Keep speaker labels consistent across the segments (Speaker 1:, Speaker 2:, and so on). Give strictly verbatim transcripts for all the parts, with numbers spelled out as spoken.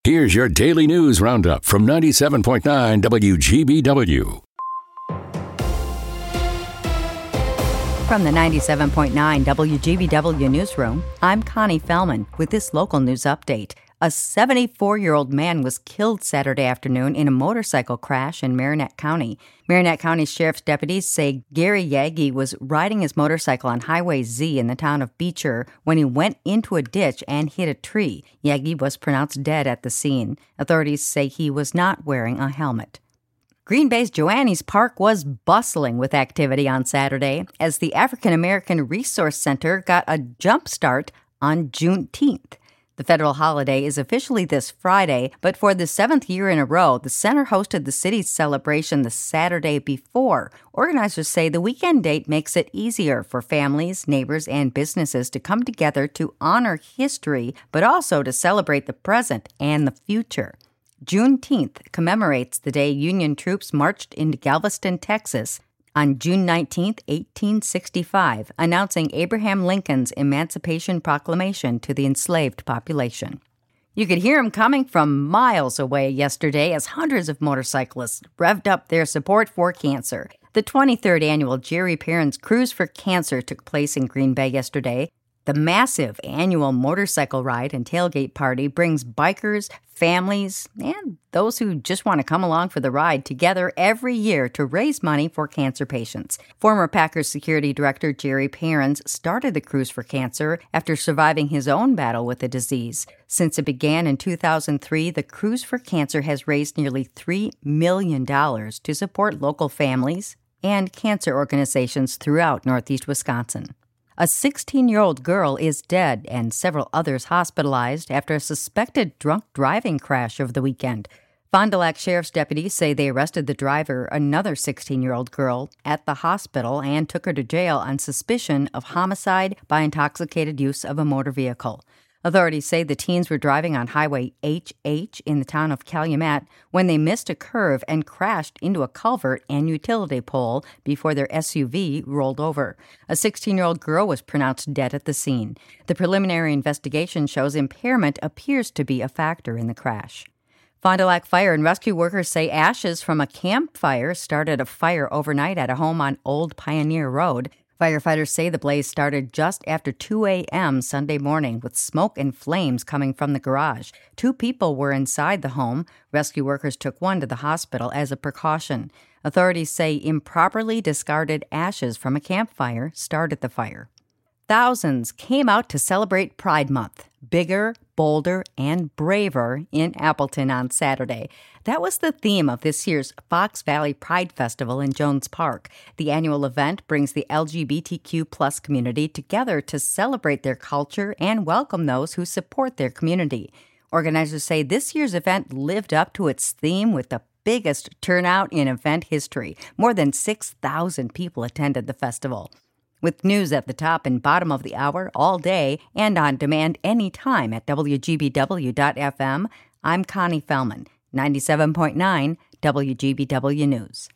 Speaker 1: Here's your daily news roundup from ninety-seven point nine W G B W.
Speaker 2: From the ninety-seven point nine W G B W newsroom, I'm Connie Fellman with this local news update. A seventy-four-year-old man was killed Saturday afternoon in a motorcycle crash in Marinette County. Marinette County Sheriff's deputies say Gary Yagi was riding his motorcycle on Highway Z in the town of Beecher when he went into a ditch and hit a tree. Yagi was pronounced dead at the scene. Authorities say he was not wearing a helmet. Green Bay's Joannes Park was bustling with activity on Saturday as the African American Resource Center got a jump start on Juneteenth. The federal holiday is officially this Friday, but for the seventh year in a row, the center hosted the city's celebration the Saturday before. Organizers say the weekend date makes it easier for families, neighbors, and businesses to come together to honor history, but also to celebrate the present and the future. Juneteenth commemorates the day Union troops marched into Galveston, Texas, on June nineteenth, eighteen sixty-five, announcing Abraham Lincoln's Emancipation Proclamation to the enslaved population. You could hear him coming from miles away yesterday as hundreds of motorcyclists revved up their support for cancer. The twenty-third annual Jerry Perrins Cruise for Cancer took place in Green Bay yesterday. The massive annual motorcycle ride and tailgate party brings bikers, families, and those who just want to come along for the ride together every year to raise money for cancer patients. Former Packers security director Jerry Perrins started the Cruise for Cancer after surviving his own battle with the disease. Since it began in two thousand three, the Cruise for Cancer has raised nearly three million dollars to support local families and cancer organizations throughout Northeast Wisconsin. A sixteen-year-old girl is dead and several others hospitalized after a suspected drunk driving crash over the weekend. Fond du Lac Sheriff's deputies say they arrested the driver, another sixteen-year-old girl, at the hospital and took her to jail on suspicion of homicide by intoxicated use of a motor vehicle. Authorities say the teens were driving on Highway H H in the town of Calumet when they missed a curve and crashed into a culvert and utility pole before their S U V rolled over. A sixteen-year-old girl was pronounced dead at the scene. The preliminary investigation shows impairment appears to be a factor in the crash. Fond du Lac fire and rescue workers say ashes from a campfire started a fire overnight at a home on Old Pioneer Road. Firefighters say the blaze started just after two a.m. Sunday morning with smoke and flames coming from the garage. Two people were inside the home. Rescue workers took one to the hospital as a precaution. Authorities say improperly discarded ashes from a campfire started the fire. Thousands came out to celebrate Pride Month, bigger, bolder, and braver in Appleton on Saturday. That was the theme of this year's Fox Valley Pride Festival in Jones Park. The annual event brings the L G B T Q plus community together to celebrate their culture and welcome those who support their community. Organizers say this year's event lived up to its theme with the biggest turnout in event history. More than six thousand people attended the festival. With news at the top and bottom of the hour all day and on demand anytime at W G B W dot F M, I'm Connie Fellman, ninety-seven point nine W G B W News.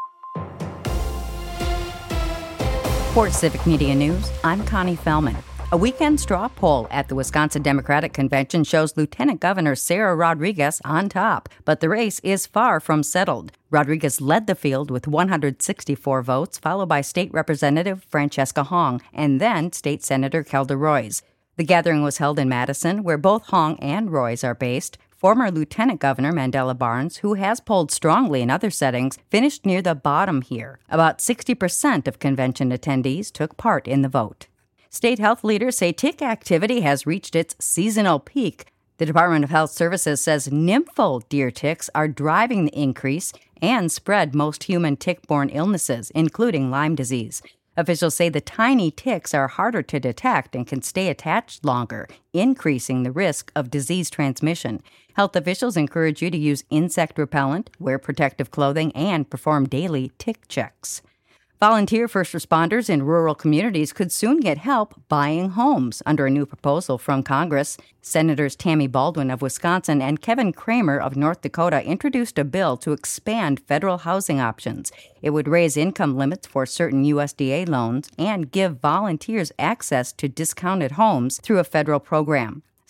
Speaker 2: For Civic Media News, I'm Connie Fellman. A weekend straw poll at the Wisconsin Democratic Convention shows Lieutenant Governor Sarah Rodriguez on top, but the race is far from settled. Rodriguez led the field with one hundred sixty-four votes, followed by State Representative Francesca Hong and then State Senator Kelda Roys. The gathering was held in Madison, where both Hong and Roys are based. Former Lieutenant Governor Mandela Barnes, who has polled strongly in other settings, finished near the bottom here. About sixty percent of convention attendees took part in the vote. State health leaders say tick activity has reached its seasonal peak. The Department of Health Services says nymphal deer ticks are driving the increase and spread most human tick-borne illnesses, including Lyme disease. Officials say the tiny ticks are harder to detect and can stay attached longer, increasing the risk of disease transmission. Health officials encourage you to use insect repellent, wear protective clothing, and perform daily tick checks. Volunteer first responders in rural communities could soon get help buying homes under a new proposal from Congress. Senators Tammy Baldwin of Wisconsin and Kevin Kramer of North Dakota introduced a bill to expand federal housing options. It would raise income limits for certain U S D A loans and give volunteers access to discounted homes through a federal program.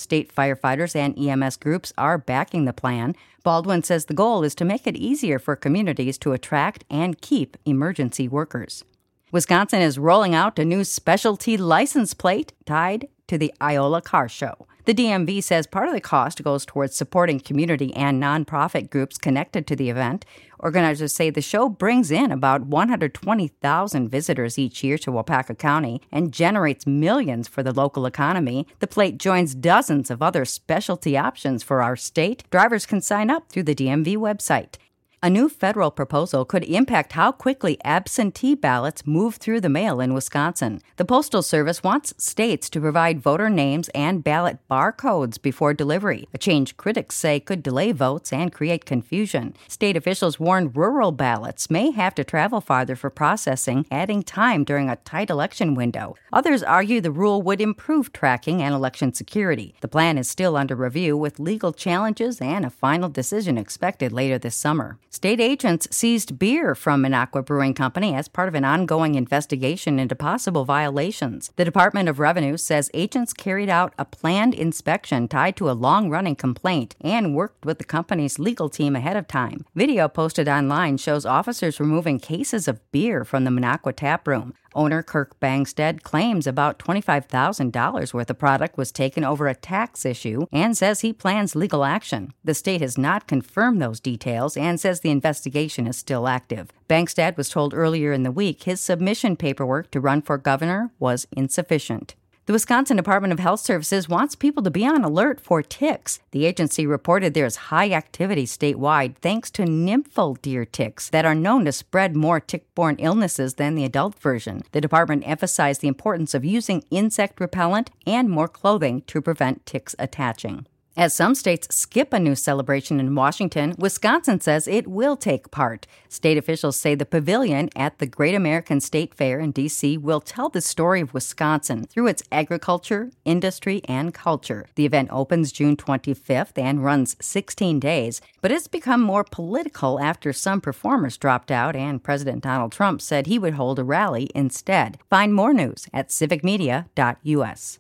Speaker 2: State firefighters and E M S groups are backing the plan. Baldwin says the goal is to make it easier for communities to attract and keep emergency workers. Wisconsin is rolling out a new specialty license plate tied to the Iola Car Show. The D M V says part of the cost goes towards supporting community and nonprofit groups connected to the event. Organizers say the show brings in about one hundred twenty thousand visitors each year to Waupaca County and generates millions for the local economy. The plate joins dozens of other specialty options for our state. Drivers can sign up through the D M V website. A new federal proposal could impact how quickly absentee ballots move through the mail in Wisconsin. The Postal Service wants states to provide voter names and ballot barcodes before delivery, a change critics say could delay votes and create confusion. State officials warn rural ballots may have to travel farther for processing, adding time during a tight election window. Others argue the rule would improve tracking and election security. The plan is still under review, with legal challenges and a final decision expected later this summer. State agents seized beer from Minocqua Brewing Company as part of an ongoing investigation into possible violations. The Department of Revenue says agents carried out a planned inspection tied to a long-running complaint and worked with the company's legal team ahead of time. Video posted online shows officers removing cases of beer from the Minocqua tap room. Owner Kirk Bangstead claims about twenty-five thousand dollars worth of product was taken over a tax issue and says he plans legal action. The state has not confirmed those details and says the investigation is still active. Bangstead was told earlier in the week his submission paperwork to run for governor was insufficient. The Wisconsin Department of Health Services wants people to be on alert for ticks. The agency reported there is high activity statewide thanks to nymphal deer ticks that are known to spread more tick-borne illnesses than the adult version. The department emphasized the importance of using insect repellent and more clothing to prevent ticks attaching. As some states skip a new celebration in Washington, Wisconsin says it will take part. State officials say the pavilion at the Great American State Fair in D C will tell the story of Wisconsin through its agriculture, industry, and culture. The event opens June twenty-fifth and runs sixteen days, but it's become more political after some performers dropped out and President Donald Trump said he would hold a rally instead. Find more news at civic media dot u s.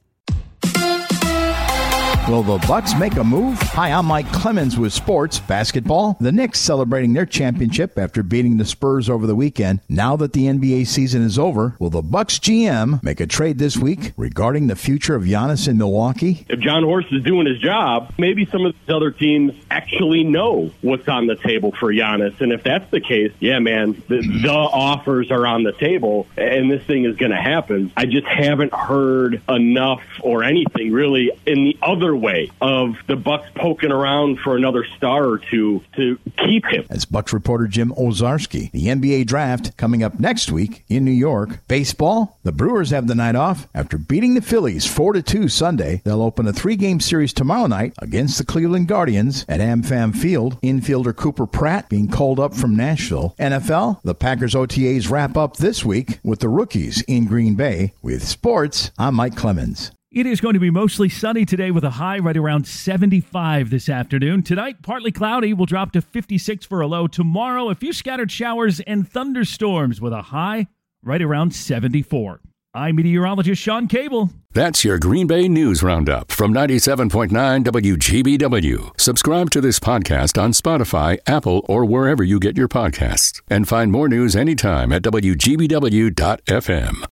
Speaker 3: Will the Bucks make a move? Hi, I'm Mike Clemens with Sports Basketball. The Knicks celebrating their championship after beating the Spurs over the weekend. Now that the N B A season is over, will the Bucks G M make a trade this week regarding the future of Giannis in Milwaukee?
Speaker 4: If John Horst is doing his job, maybe some of these other teams actually know what's on the table for Giannis. And if that's the case, yeah, man, the, the offers are on the table and this thing is going to happen. I just haven't heard enough or anything really in the other way of the Bucks poking around for another star or two to keep him.
Speaker 3: As Bucks reporter Jim Owczarski, the N B A draft coming up next week in New York. Baseball, the Brewers have the night off after beating the Phillies four to two Sunday. They'll open a three-game series tomorrow night against the Cleveland Guardians at AmFam Field. Infielder Cooper Pratt being called up from Nashville. N F L, the Packers O T As wrap up this week with the rookies in Green Bay. With sports, I'm Mike Clemens.
Speaker 5: It is going to be mostly sunny today with a high right around seventy-five this afternoon. Tonight, partly cloudy, will drop to fifty-six for a low. Tomorrow, a few scattered showers and thunderstorms with a high right around seventy-four. I'm meteorologist Sean Cable.
Speaker 1: That's your Green Bay News Roundup from ninety-seven point nine W G B W. Subscribe to this podcast on Spotify, Apple, or wherever you get your podcasts. And find more news anytime at W G B W dot F M.